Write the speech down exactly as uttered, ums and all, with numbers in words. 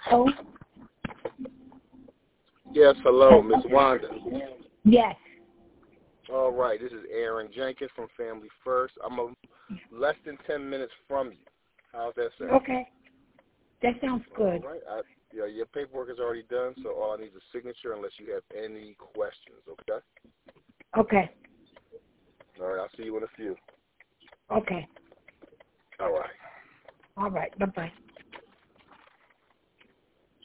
Oh. Yes, hello, Miss Wanda. Yes. All right, this is Aaron Jenkins from Family First. I'm a, less than ten minutes from you. How's that sound? Okay. That sounds good. All right. I, yeah, your paperwork is already done, so all I need is a signature unless you have any questions, okay? Okay. All right, I'll see you in a few. Okay. All right. All right. Bye-bye.